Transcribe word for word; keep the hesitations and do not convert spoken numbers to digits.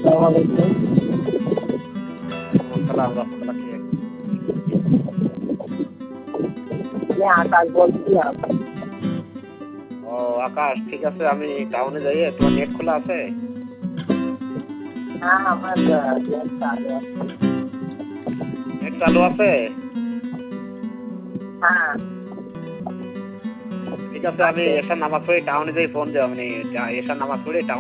আসসালামালাইকুম। আসসালাম রাহমাতুল্লাহি। আমি আকাশ বলছিলাম। ও আকাশ, ঠিক আছে, আমি টাউনে যাই। তোমার নেট খোলা আছে? হ্যাঁ, আমার নেট চালু আছে। নেট চালু আছে? হ্যাঁ। ঠিক আছে, আমি আছে। এশার নামাজ পড়ে টাউনে যাই, ফোন দেব। আমি এশার নামাজ পড়ে টাউন